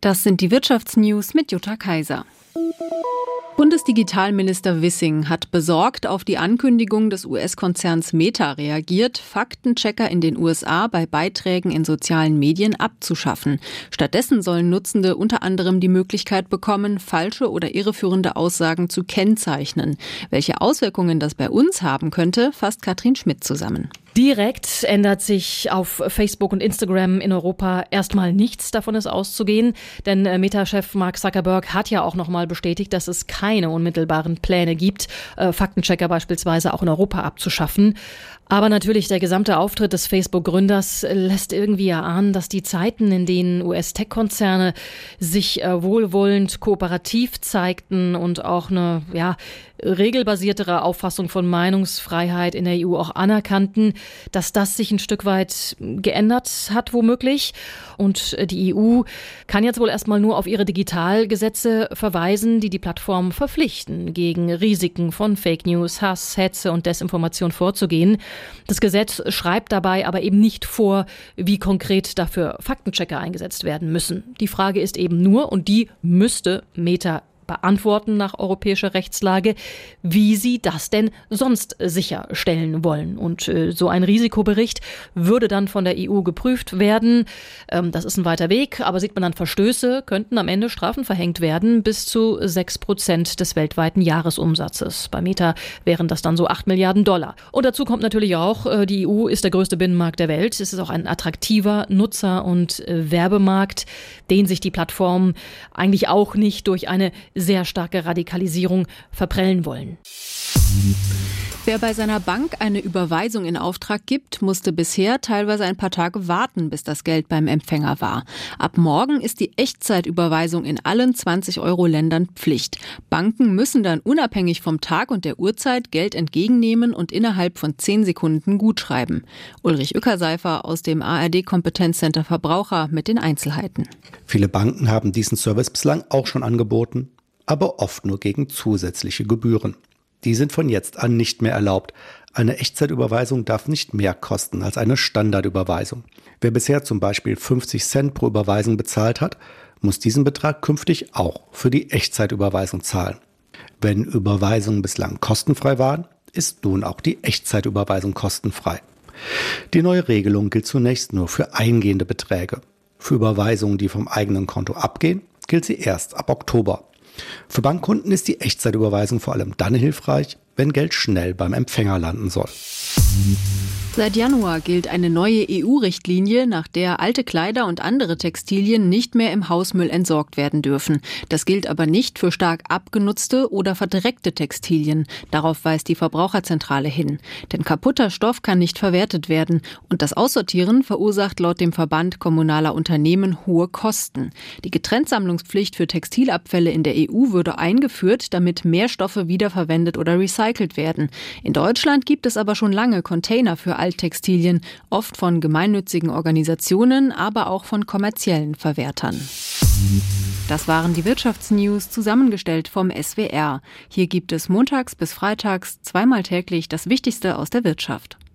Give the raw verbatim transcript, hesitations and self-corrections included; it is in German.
Das sind die Wirtschaftsnews mit Jutta Kaiser. Bundesdigitalminister Wissing hat besorgt auf die Ankündigung des U S-Konzerns Meta reagiert, Faktenchecker in den U S A bei Beiträgen in sozialen Medien abzuschaffen. Stattdessen sollen Nutzende unter anderem die Möglichkeit bekommen, falsche oder irreführende Aussagen zu kennzeichnen. Welche Auswirkungen das bei uns haben könnte, fasst Katrin Schmidt zusammen. Direkt ändert sich auf Facebook und Instagram in Europa erstmal nichts, davon ist auszugehen. Denn Meta-Chef Mark Zuckerberg hat ja auch nochmal bestätigt, dass es keine unmittelbaren Pläne gibt, Faktenchecker beispielsweise auch in Europa abzuschaffen. Aber natürlich, der gesamte Auftritt des Facebook-Gründers lässt irgendwie erahnen, dass die Zeiten, in denen U S-Tech-Konzerne sich äh, wohlwollend kooperativ zeigten und auch eine ja, regelbasiertere Auffassung von Meinungsfreiheit in der E U auch anerkannten, dass das sich ein Stück weit geändert hat womöglich. Und die E U kann jetzt wohl erstmal nur auf ihre Digitalgesetze verweisen, die die Plattform verpflichten, gegen Risiken von Fake News, Hass, Hetze und Desinformation vorzugehen. Das Gesetz schreibt dabei aber eben nicht vor, wie konkret dafür Faktenchecker eingesetzt werden müssen. Die Frage ist eben nur, und die müsste Meta beantworten nach europäischer Rechtslage, wie sie das denn sonst sicherstellen wollen. Und äh, so ein Risikobericht würde dann von der E U geprüft werden. Ähm, das ist ein weiter Weg, aber sieht man dann Verstöße, könnten am Ende Strafen verhängt werden, bis zu sechs Prozent des weltweiten Jahresumsatzes. Bei Meta wären das dann so acht Milliarden Dollar. Und dazu kommt natürlich auch, äh, die E U ist der größte Binnenmarkt der Welt. Es ist auch ein attraktiver Nutzer- und äh, Werbemarkt, den sich die Plattformen eigentlich auch nicht durch eine sehr starke Radikalisierung verprellen wollen. Wer bei seiner Bank eine Überweisung in Auftrag gibt, musste bisher teilweise ein paar Tage warten, bis das Geld beim Empfänger war. Ab morgen ist die Echtzeitüberweisung in allen zwanzig-Euro-Ländern Pflicht. Banken müssen dann unabhängig vom Tag und der Uhrzeit Geld entgegennehmen und innerhalb von zehn Sekunden gutschreiben. Ulrich Ueckerseifer aus dem A R D-Kompetenzcenter Verbraucher mit den Einzelheiten. Viele Banken haben diesen Service bislang auch schon angeboten, aber oft nur gegen zusätzliche Gebühren. Die sind von jetzt an nicht mehr erlaubt. Eine Echtzeitüberweisung darf nicht mehr kosten als eine Standardüberweisung. Wer bisher zum Beispiel fünfzig Cent pro Überweisung bezahlt hat, muss diesen Betrag künftig auch für die Echtzeitüberweisung zahlen. Wenn Überweisungen bislang kostenfrei waren, ist nun auch die Echtzeitüberweisung kostenfrei. Die neue Regelung gilt zunächst nur für eingehende Beträge. Für Überweisungen, die vom eigenen Konto abgehen, gilt sie erst ab Oktober. Für Bankkunden ist die Echtzeitüberweisung vor allem dann hilfreich, wenn Geld schnell beim Empfänger landen soll. Seit Januar gilt eine neue E U-Richtlinie, nach der alte Kleider und andere Textilien nicht mehr im Hausmüll entsorgt werden dürfen. Das gilt aber nicht für stark abgenutzte oder verdreckte Textilien. Darauf weist die Verbraucherzentrale hin. Denn kaputter Stoff kann nicht verwertet werden. Und das Aussortieren verursacht laut dem Verband kommunaler Unternehmen hohe Kosten. Die Getrenntsammlungspflicht für Textilabfälle in der E U würde eingeführt, damit mehr Stoffe wiederverwendet oder recycelt werden. In Deutschland gibt es aber schon lange Container für Alttextilien, oft von gemeinnützigen Organisationen, aber auch von kommerziellen Verwertern. Das waren die Wirtschaftsnews, zusammengestellt vom S W R. Hier gibt es montags bis freitags zweimal täglich das Wichtigste aus der Wirtschaft.